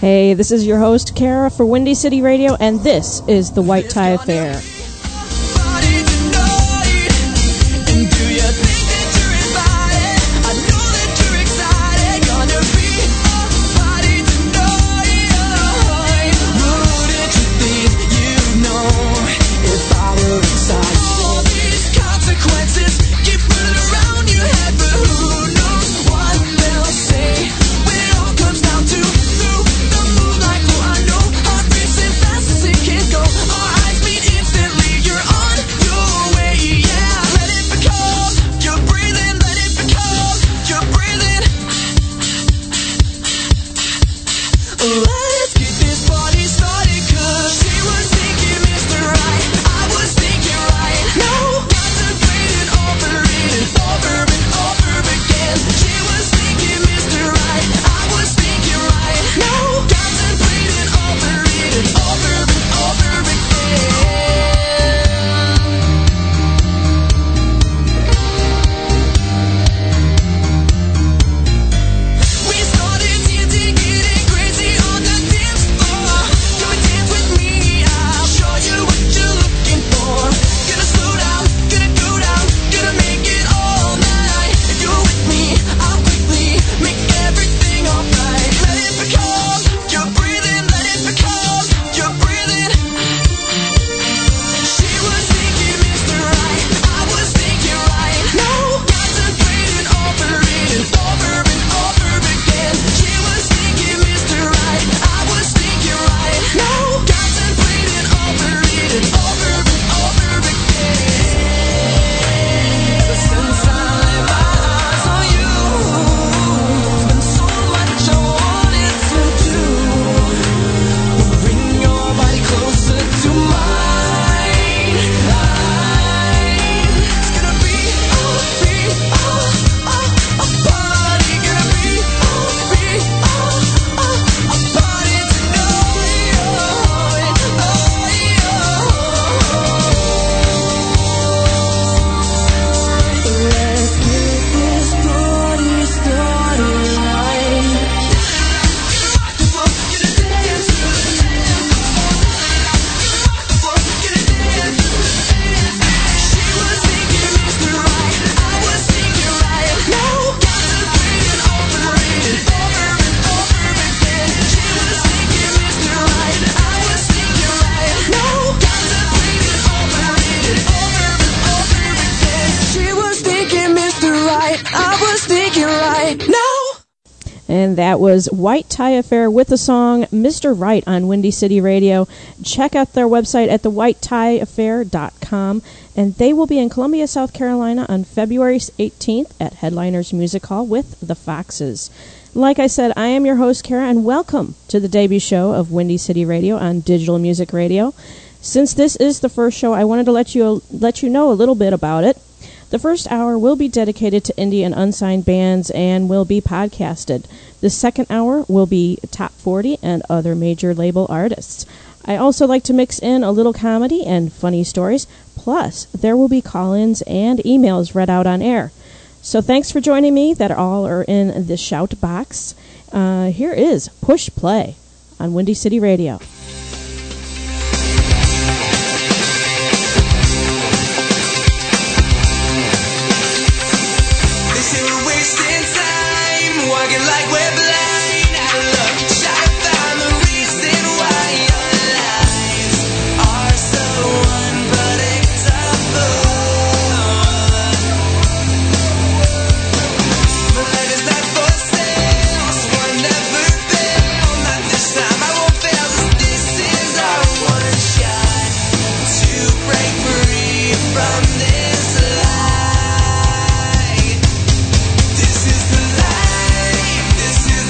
Hey, this is your host, Kara, for Windy City Radio, and this is the White Tie Affair. And that was White Tie Affair with the song Mr. Right on Windy City Radio. Check out their website at thewhitetieaffair.com. And they will be in Columbia, South Carolina on February 18th at Headliners Music Hall with the Foxes. Like I said, I am your host, Kara, and welcome to the debut show of Windy City Radio on Digital Music Radio. Since this is the first show, I wanted to let you know a little bit about it. The first hour will be dedicated to indie and unsigned bands and will be podcasted. The second hour will be Top 40 and other major label artists. I also like to mix in a little comedy and funny stories. Plus, there will be call-ins and emails read out on air. So thanks for joining me that all are in the shout box. Here is Push Play on Windy City Radio. This is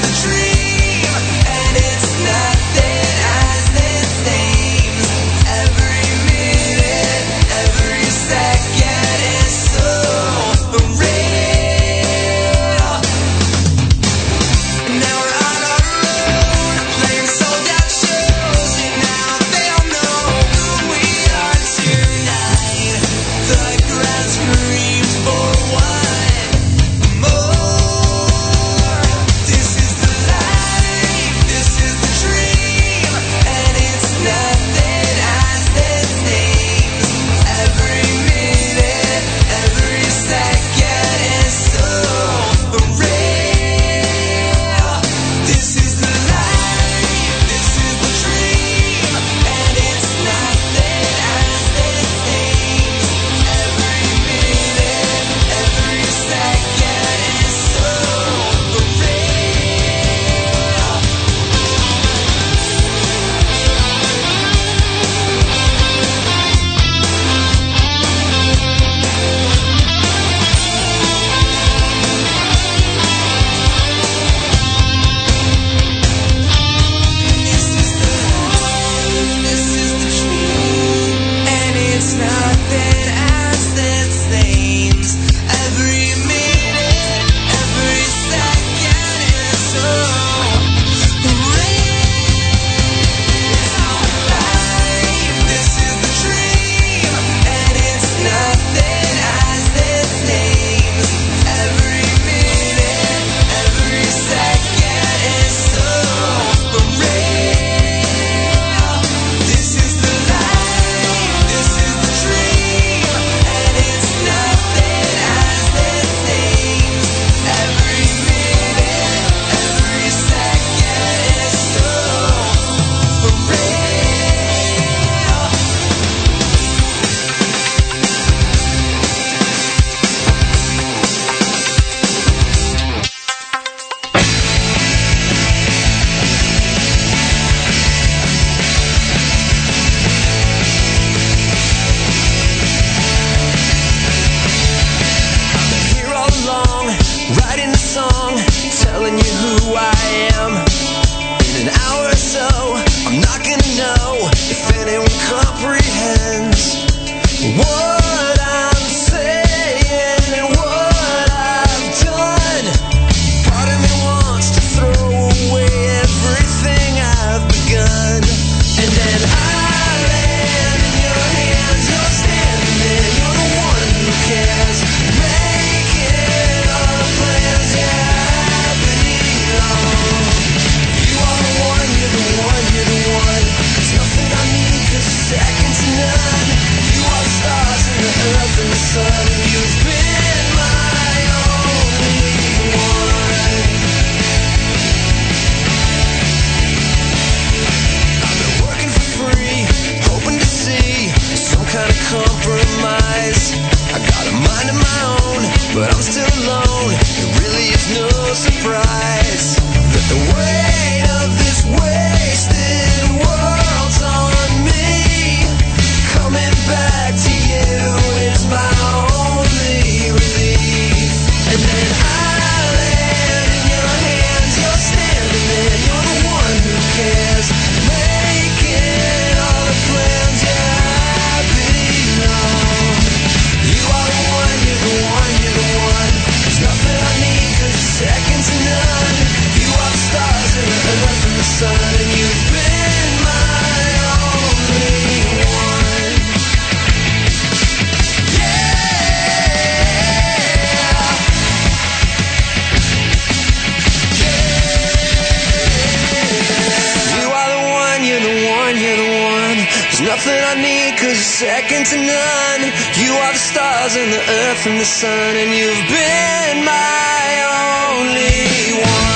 nothing I need, 'cause you're second to none. You are the stars and the earth and the sun, and you've been my only one.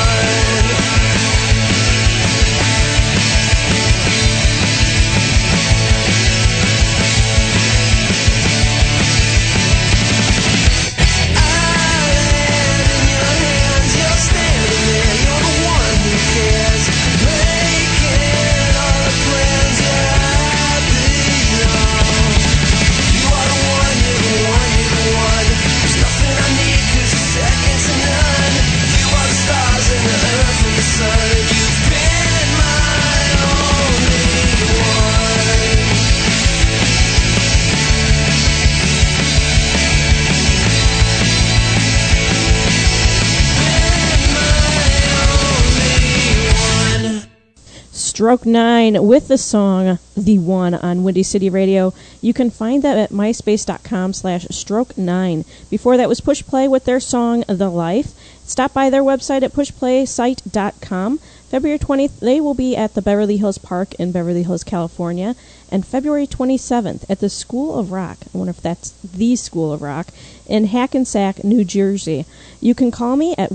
Stroke 9 with the song The One on Windy City Radio. You can find that at myspace.com/stroke9. Before that was Push Play with their song The Life. Stop by their website at pushplaysite.com. February 20th, they will be at the Beverly Hills Park in Beverly Hills, California. And February 27th at the School of Rock, I wonder if that's the School of Rock, in Hackensack, New Jersey. You can call me at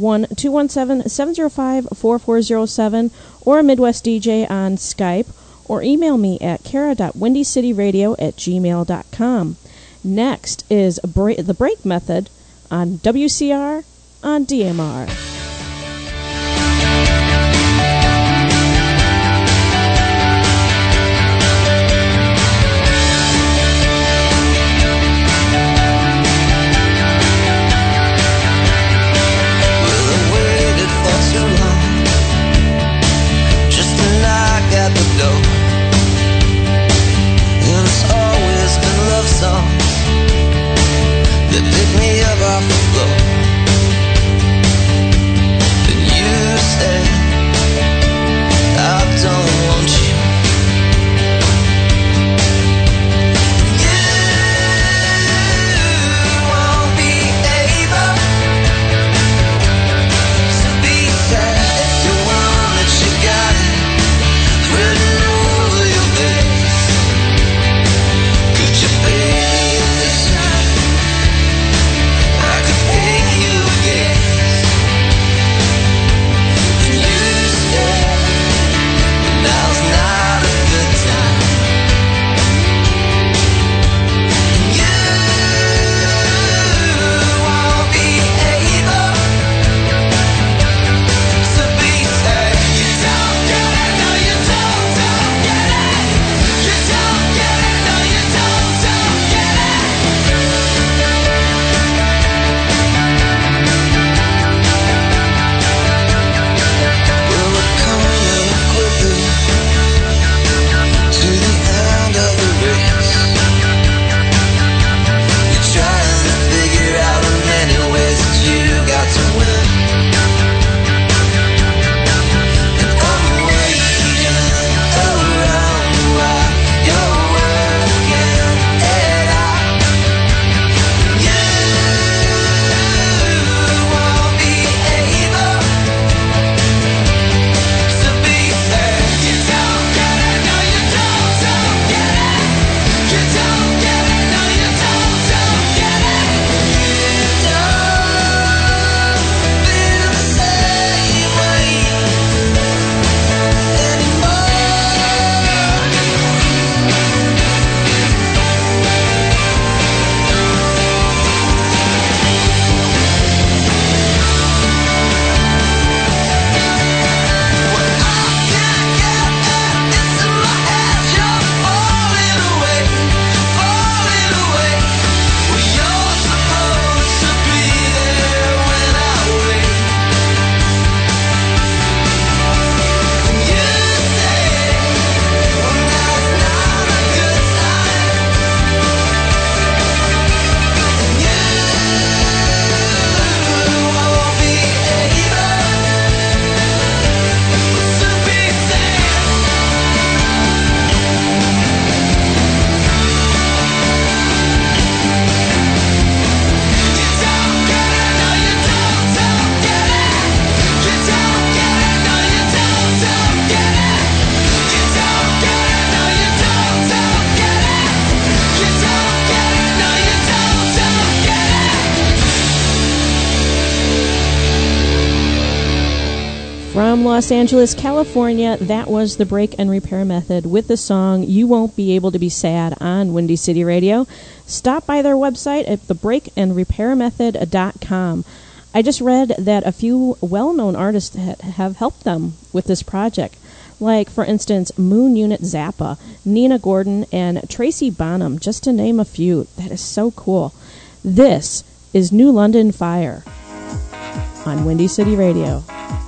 1-217-705-4407 or a Midwest DJ on Skype, or email me at kara.windycityradio@gmail.com. Next is the Break Method on WCR on DMR. That pick me up off the floor. From Los Angeles, California, that was the Break and Repair Method with the song You Won't Be Able to Be Sad on Windy City Radio. Stop by their website at thebreakandrepairmethod.com. I just read that a few well-known artists have helped them with this project, like, for instance, Moon Unit Zappa, Nina Gordon, and Tracy Bonham, just to name a few. That is so cool. This is New London Fire on Windy City Radio.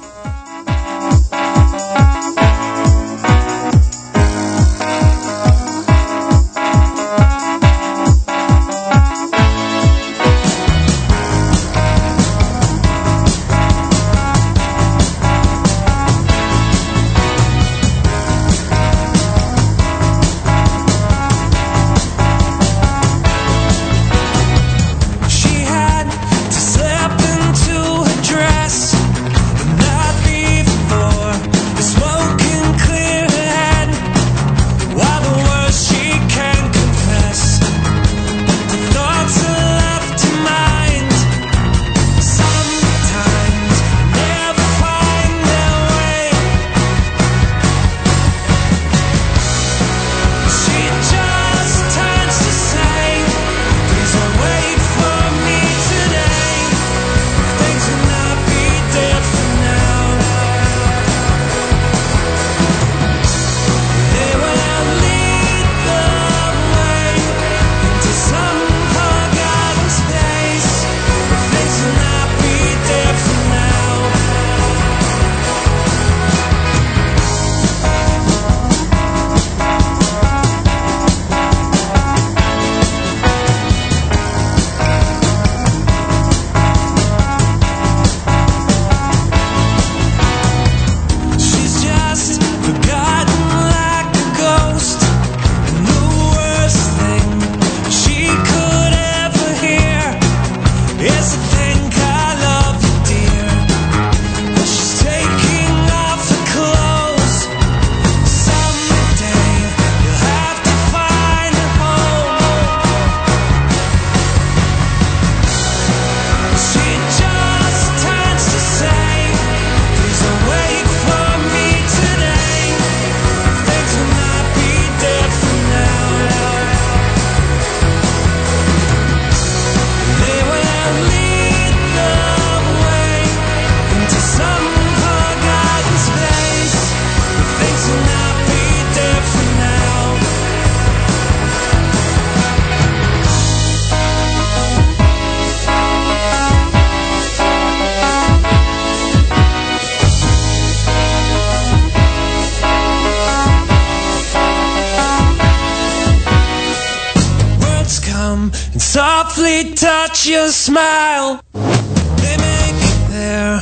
Softly touch your smile. They make their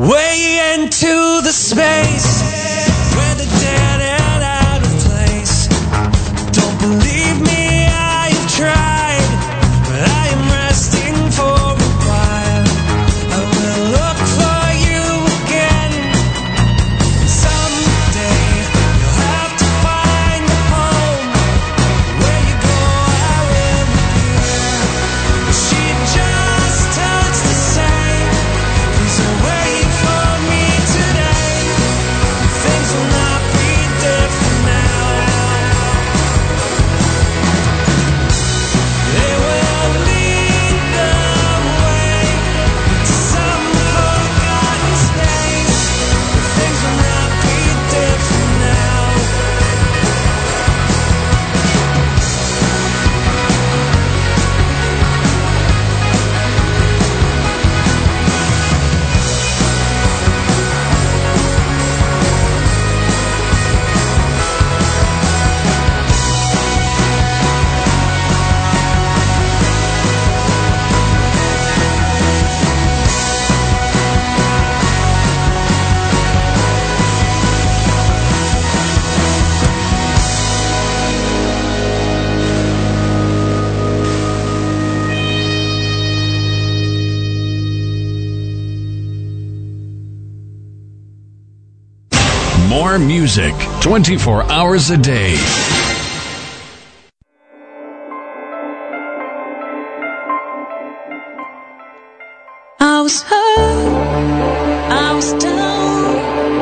way into the space where the dead and out of place. Don't believe me, I've tried, but I am resting for a while. I will look for you again. Someday you'll have to find a home. Where you go, I will appear. She just turns the same. Please don't wait for me today. Things will not be different now. They will lead the way to some forgotten space. Things will not be different now. More music 24 hours a day. I was hurt, I was down,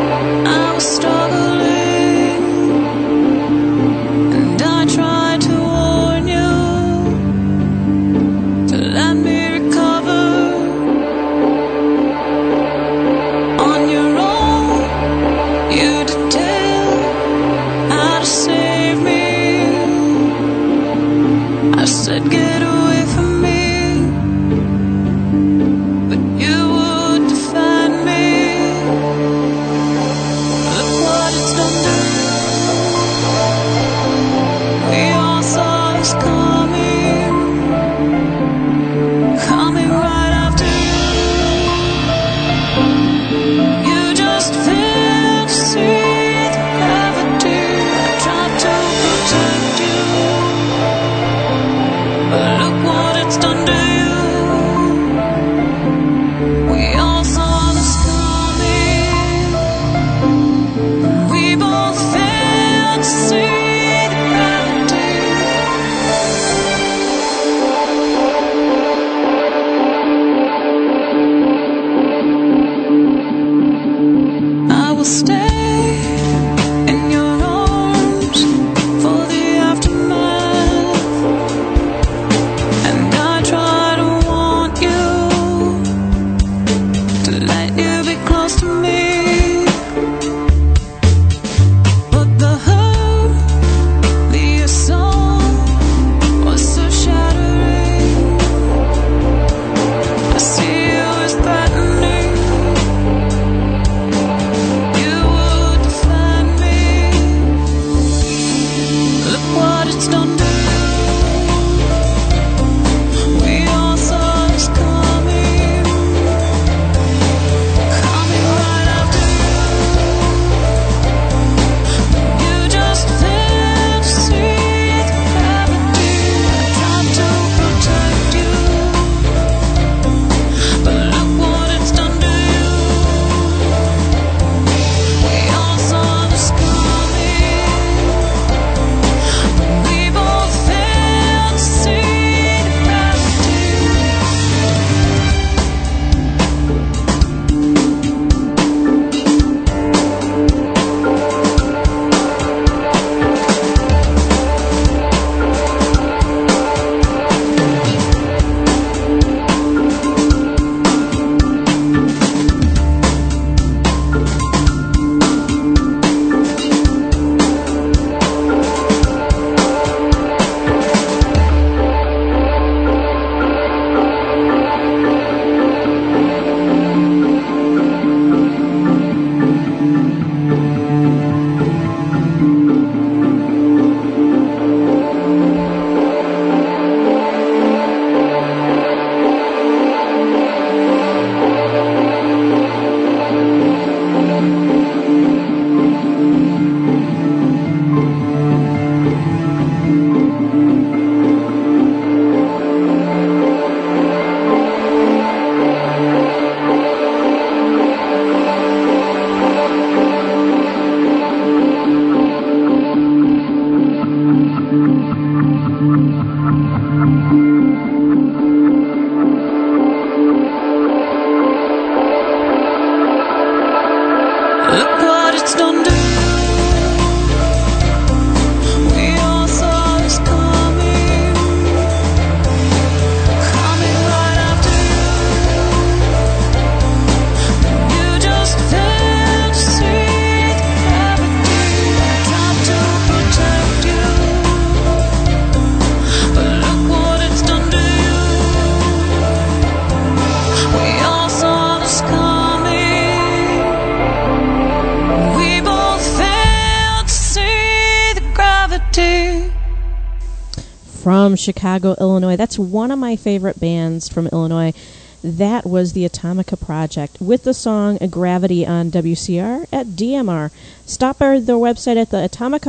From Chicago, Illinois. That's one of my favorite bands from Illinois. That was the Atomica Project with the song Gravity on WCR at DMR. Stop by their website at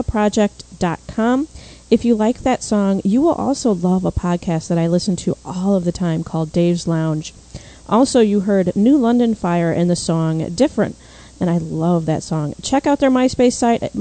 theatomicaproject.com. If you like that song, you will also love a podcast that I listen to all of the time called Dave's Lounge. Also, you heard New London Fire in the song Different, and I love that song. Check out their MySpace site at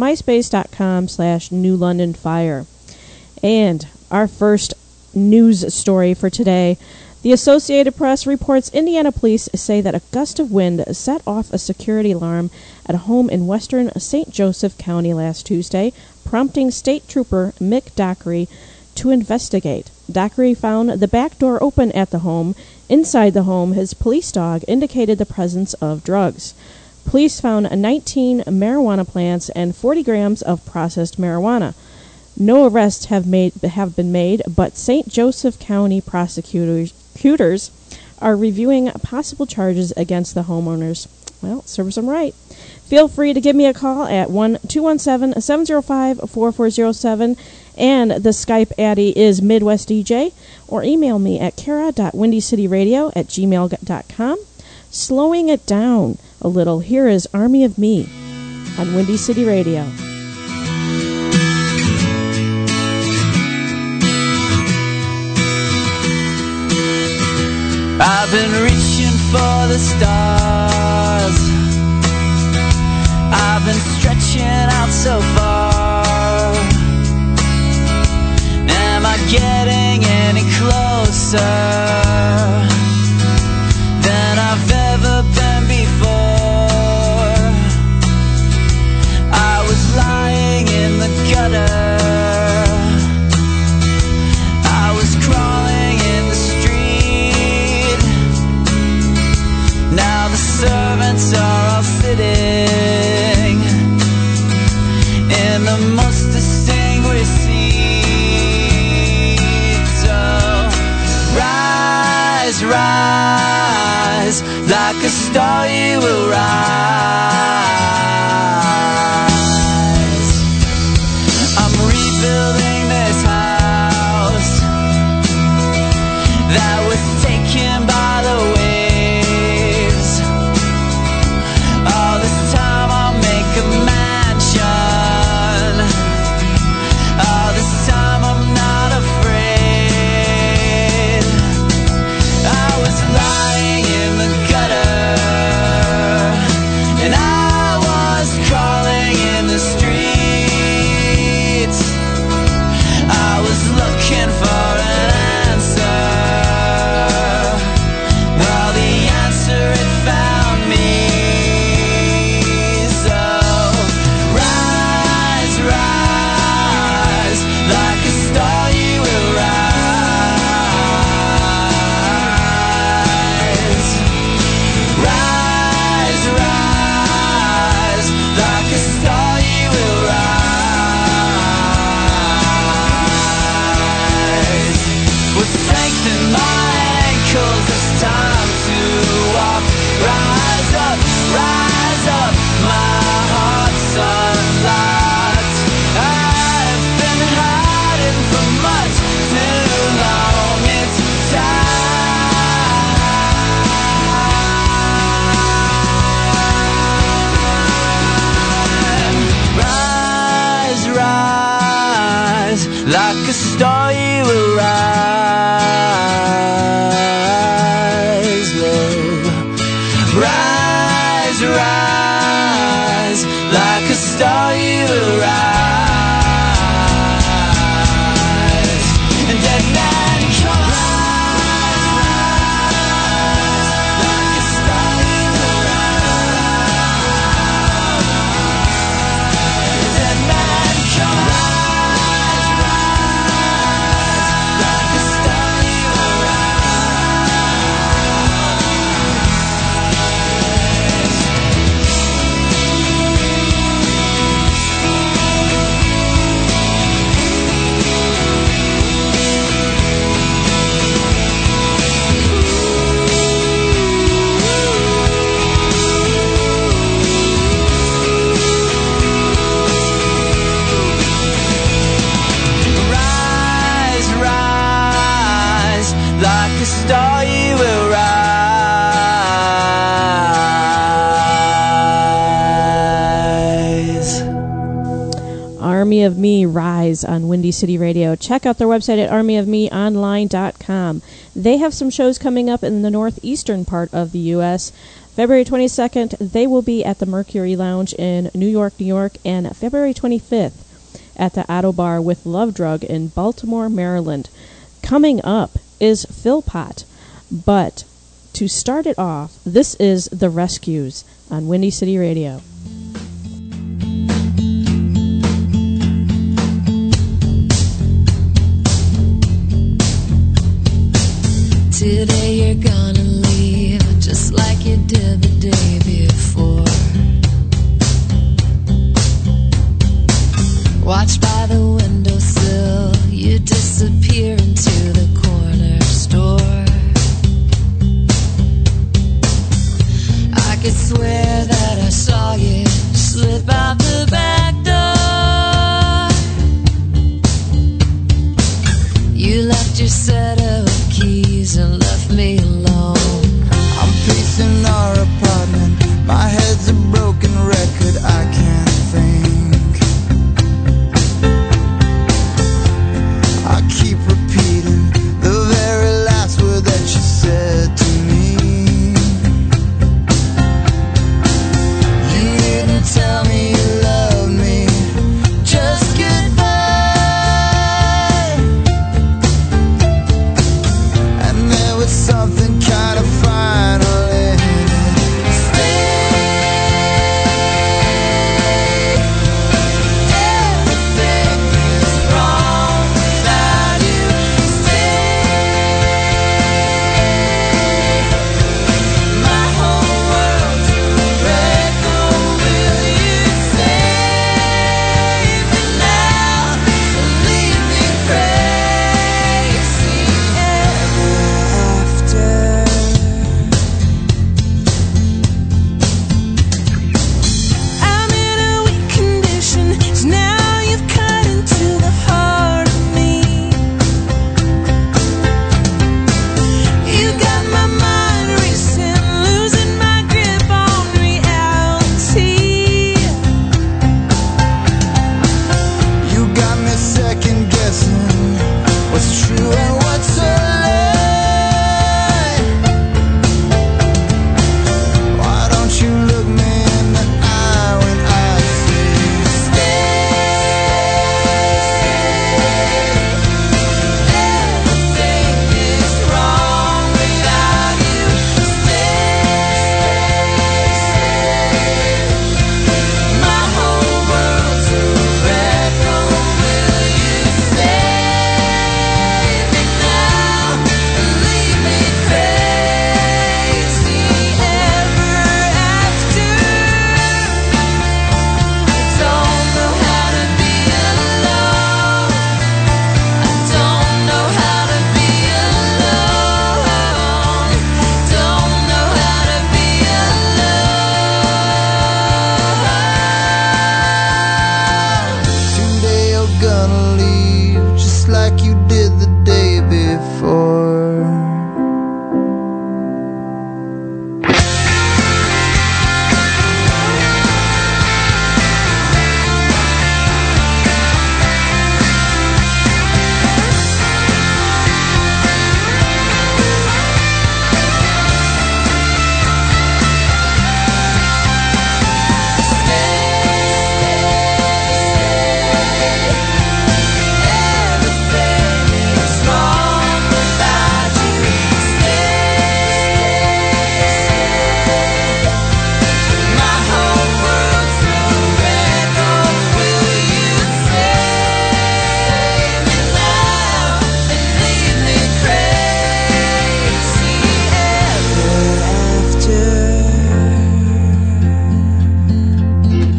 myspace.com/newlondonfire. And our first news story for today. The Associated Press reports Indiana police say that a gust of wind set off a security alarm at a home in western St. Joseph County last Tuesday, prompting State Trooper Mick Dockery to investigate. Dockery found the back door open at the home. Inside the home, his police dog indicated the presence of drugs. Police found 19 marijuana plants and 40 grams of processed marijuana. No arrests have been made, but St. Joseph County prosecutors are reviewing possible charges against the homeowners. Well, serves them right. Feel free to give me a call at 1-217-705-4407, and the Skype addy is Midwest DJ, or email me at kara.windycityradio@gmail.com. Slowing it down a little, here is Army of Me on Windy City Radio. I've been reaching for the stars. I've been stretching out so far. Am I getting any closer than I've ever been before? a star you will rise. I'm rebuilding this house that was taken by the waves. All this time I'll make a mansion. All this time I'm not afraid. I was lying in the gutter, and I was crawling in the streets. I was looking for an answer. Well, the answer had found me. So rise, rise, like a star you will rise. Rise, rise, like a star you will rise. With strength in my ankles, it's time to walk. Rise up, my heart's unlocked. I've been hiding for much too long. It's time. Rise, rise, like a star you will rise, love. Rise, rise, like a star you will rise. And dead man come rise, like a star you will rise. Dead man come rise, like a star you will rise, rise, like a star you will rise. Army of Me, Rise on Windy City Radio. Check out their website at armyofmeonline.com. They have some shows coming up in the northeastern part of the U.S. February 22nd, they will be at the Mercury Lounge in New York, and February 25th at the Otto Bar with Love Drug in Baltimore, Maryland. Coming up is Philpott, but to start it off, this is The Rescues on Windy City Radio. Today you're gonna leave just like you did the day before. Watch by the windowsill, you disappear into the corner store. I could swear that I saw you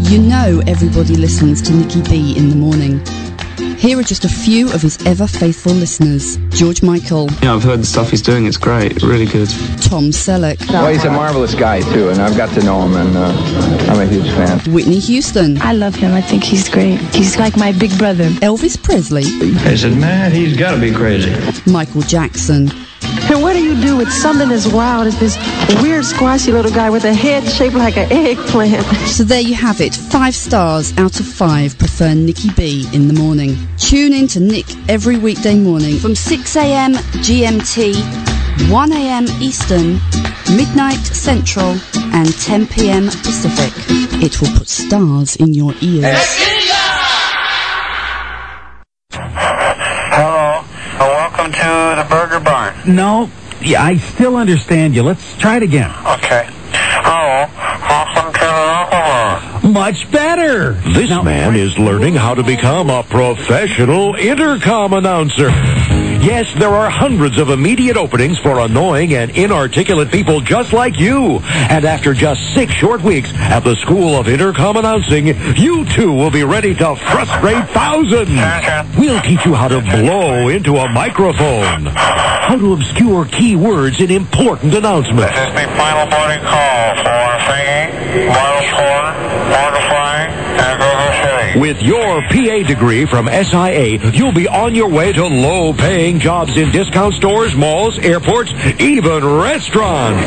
You know everybody listens to Nicky B in the morning. Here are just a few of his ever-faithful listeners. George Michael. Yeah, I've heard the stuff he's doing. It's great. Really good. Tom Selleck. Well, he's a marvelous guy, too, and I've got to know him, and I'm a huge fan. Whitney Houston. I love him. I think he's great. He's like my big brother. Elvis Presley. I said, man, he's got to be crazy. Michael Jackson. And what do you do with something as wild as this weird, squashy little guy with a head shaped like an eggplant? So there you have it. 5 stars out of 5 prefer Nicky B in the morning. Tune in to Nick every weekday morning from 6 a.m. GMT, 1 a.m. Eastern, midnight Central, and 10 p.m. Pacific. It will put stars in your ears. Hello, welcome to the Burger Barn. No, yeah, I still understand you. Let's try it again. Okay. Hello, welcome to the Burger Barn. Much better. This man is learning how to become a professional intercom announcer. Yes, there are hundreds of immediate openings for annoying and inarticulate people just like you. And after just 6 short weeks at the School of Intercom Announcing, you too will be ready to frustrate thousands. We'll teach you how to blow into a microphone, how to obscure key words in important announcements. This is the final boarding call for singing, wireless horn, mortifying, and Google City. With your PA degree from SIA, you'll be on your way to low-paying jobs in discount stores, malls, airports, even restaurants.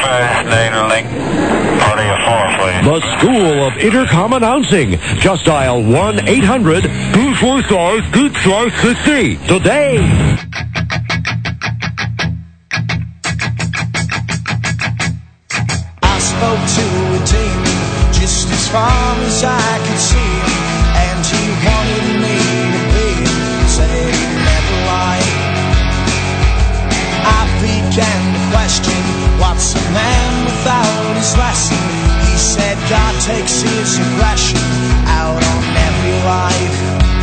The School of Intercom Announcing. Just dial 1-800-244-60 today. I spoke to a demon just as far as I could see him, and he wanted me to be him, said he'd never lie. I began to question, what's a man without his lesson? He said God takes his aggression out on every life.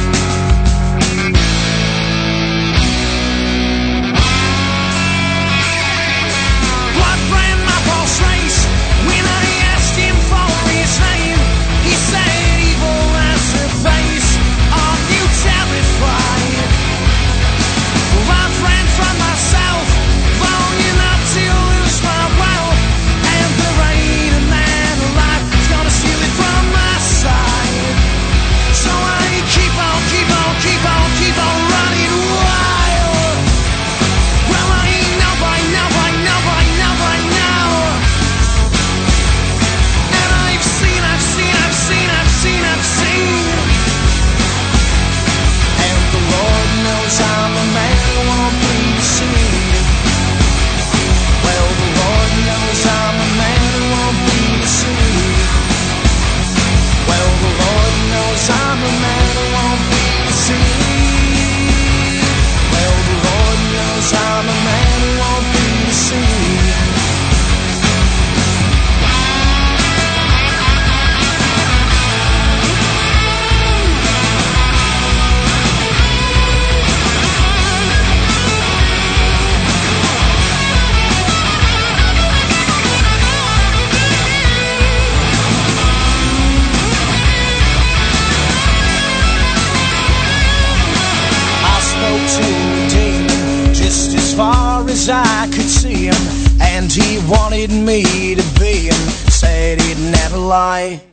I could see him, and he wanted me to be him, said he'd never lie.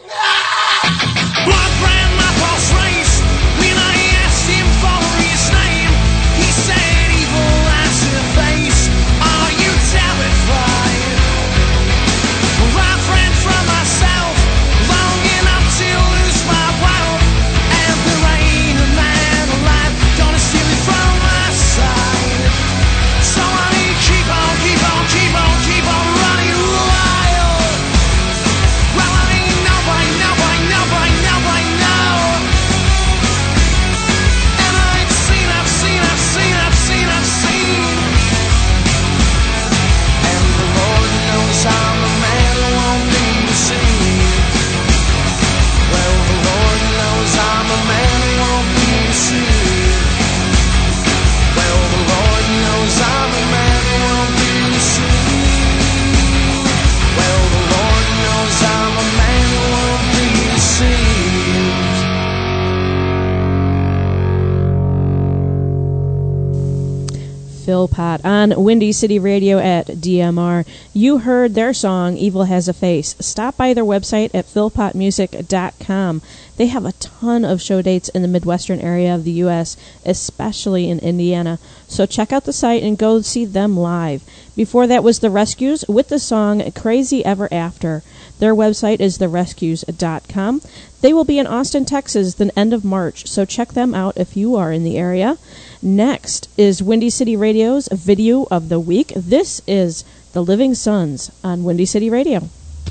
Blood ran my pulse race when I asked him for his name. He said, evil as a face, are you terrified? Well, I've ran from myself long enough to lose my wealth, and there ain't a man alive gonna steal it from my side. So I need to keep on running wild. Well, I ain't no Philpott on Windy City Radio at DMR. You heard their song, Evil Has a Face. Stop by their website at philpottmusic.com. They have a ton of show dates in the Midwestern area of the U.S., especially in Indiana. So check out the site and go see them live. Before that was The Rescues with the song Crazy Ever After. Their website is therescues.com. They will be in Austin, Texas, the end of March, so check them out if you are in the area. Next is Windy City Radio's Video of the Week. This is The Living Sons on Windy City Radio.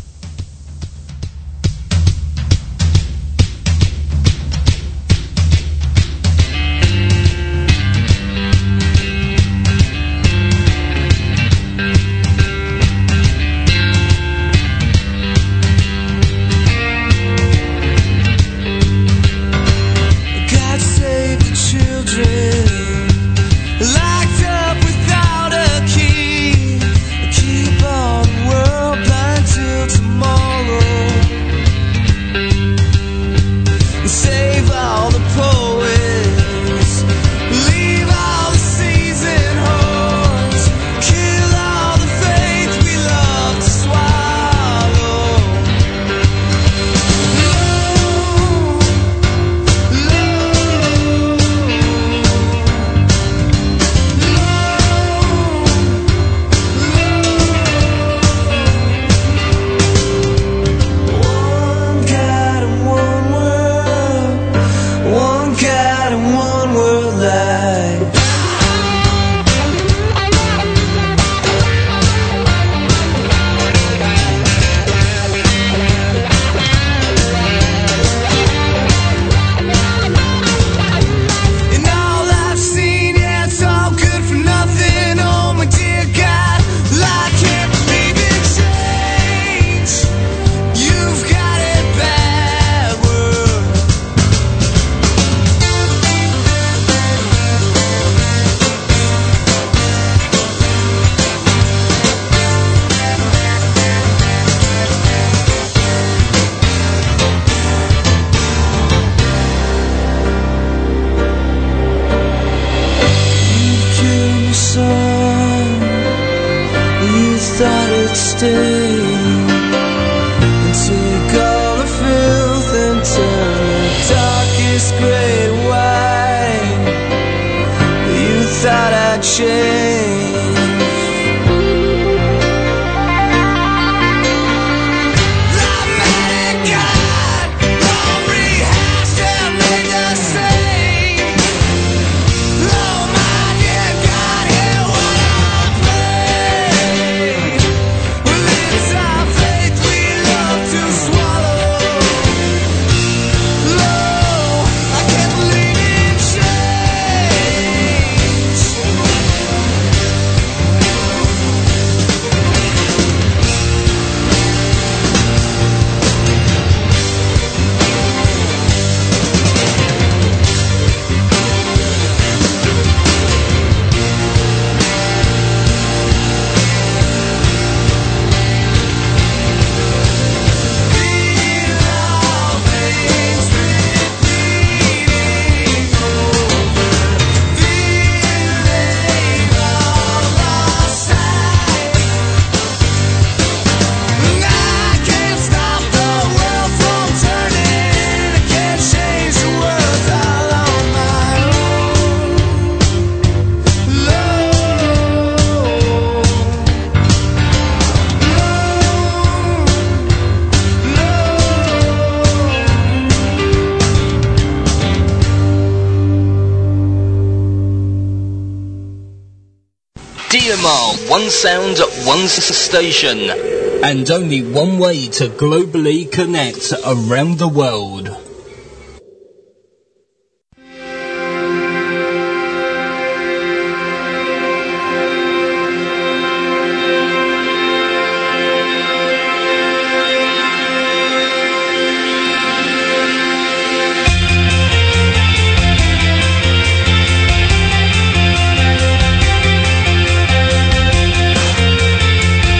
DMR, one sound, one station, and only one way to globally connect around the world.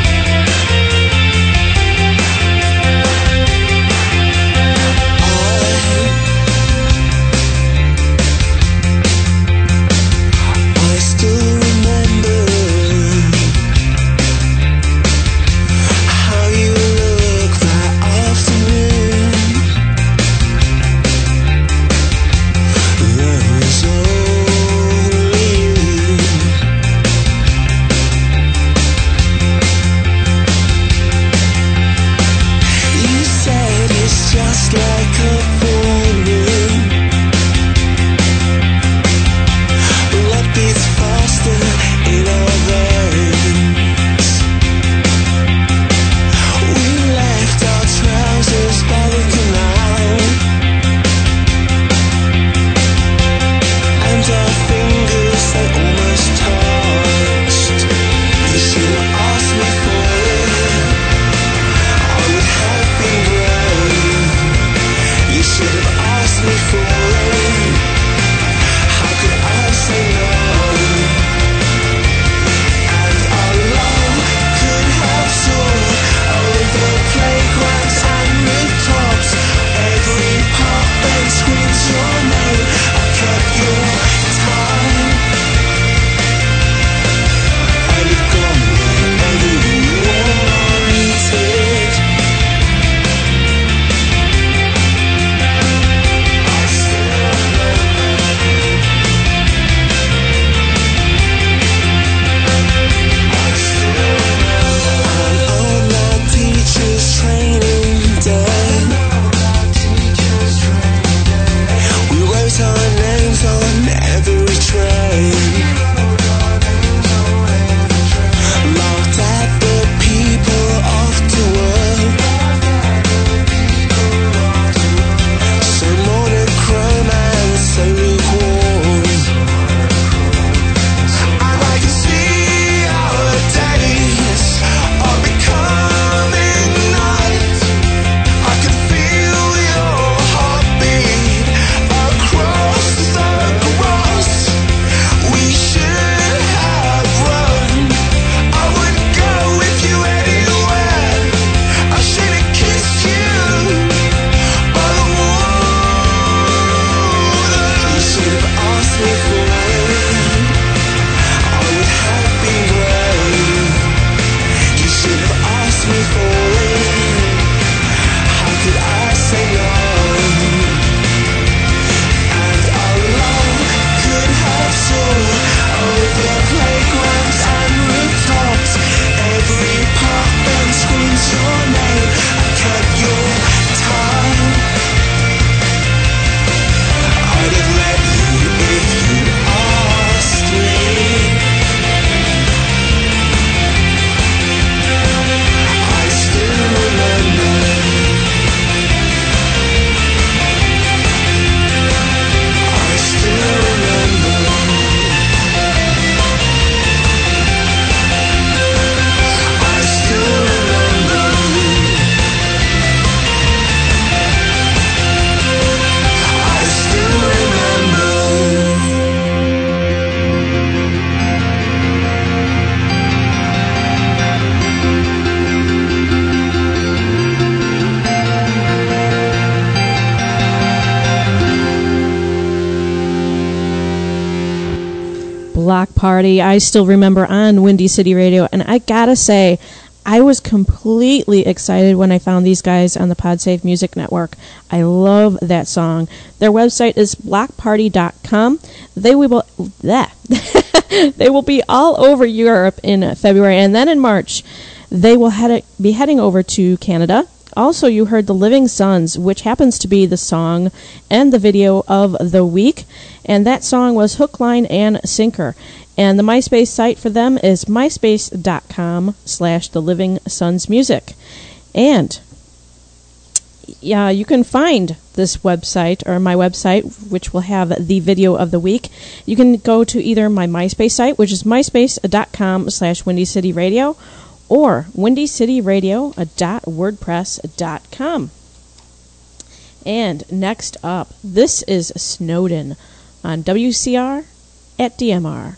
I Block Party. I still remember on Windy City Radio, and I gotta say, I was completely excited when I found these guys on the PodSafe Music Network. I love that song. Their website is blockparty.com. They will they will be all over Europe in February, and then in March they will be heading over to Canada. Also, you heard The Living Sons, which happens to be the song and the video of the week, and that song was Hook, Line, and Sinker. And the MySpace site for them is myspace.com/TheLivingSonsMusic. And yeah, you can find this website, or my website, which will have the video of the week. You can go to either my MySpace site, which is myspace.com/WindyCityRadio, or windycityradio.wordpress.com. And next up, this is Snowden on WCR at DMR.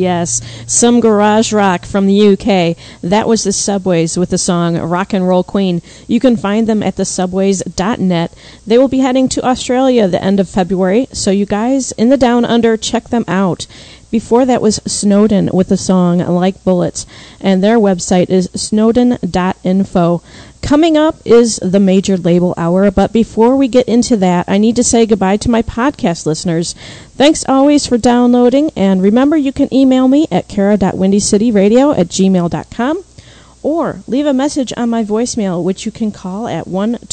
yes. Some garage rock from the UK. That was the Subways with the song Rock and Roll Queen. You can find them at thesubways.net. They will be heading to Australia the end of February, so you guys in the Down Under, check them out. Before that was Snowden with the song Like Bullets, and their website is snowden.info. Coming up is the Major Label Hour, but before we get into that, I need to say goodbye to my podcast listeners. Thanks always for downloading, and remember you can email me at kara.windycityradio@gmail.com or leave a message on my voicemail, which you can call at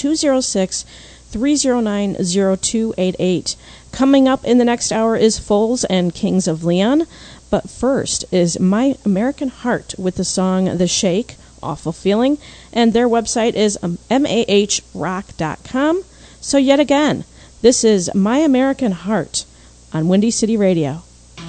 1-206-309-0288. Coming up in the next hour is Foals and Kings of Leon, but first is My American Heart with the song The Shake, Awful Feeling, and their website is mahrock.com. So yet again, this is My American Heart on Windy City Radio.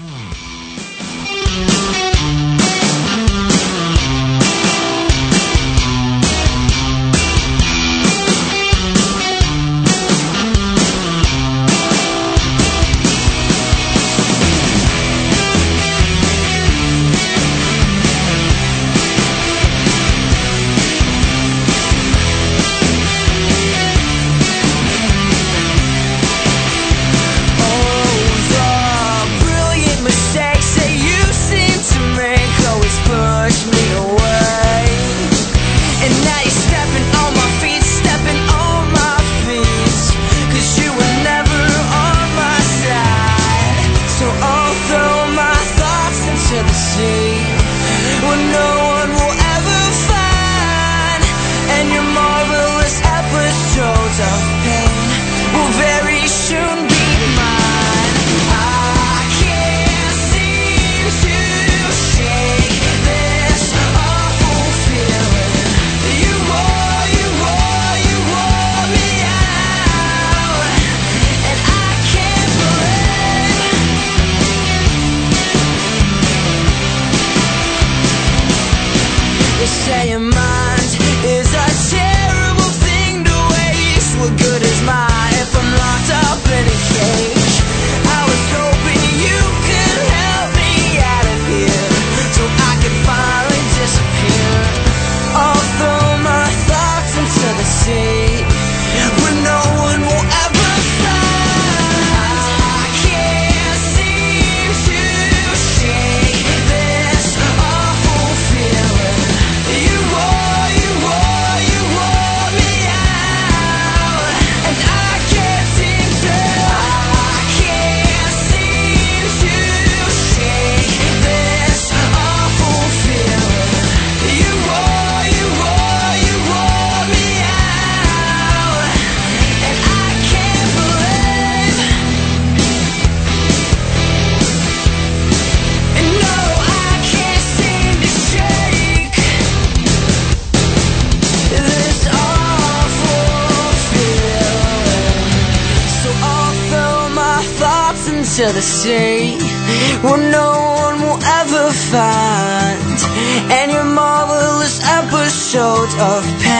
To the sea where no one will ever find, and your marvelous episodes of pain.